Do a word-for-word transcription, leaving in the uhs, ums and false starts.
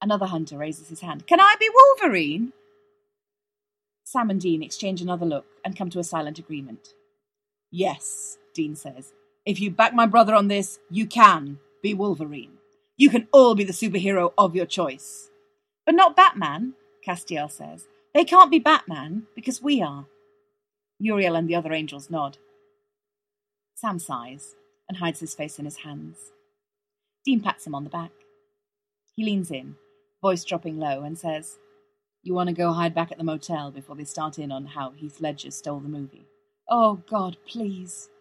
Another hunter raises his hand. Can I be Wolverine? Sam and Dean exchange another look and come to a silent agreement. Yes, Dean says. If you back my brother on this, you can be Wolverine. You can all be the superhero of your choice. But not Batman, Castiel says. They can't be Batman because we are. Uriel and the other angels nod. Sam sighs and hides his face in his hands. Dean pats him on the back. He leans in, voice dropping low, and says, You want to go hide back at the motel before they start in on how Heath Ledger stole the movie? Oh, God, please.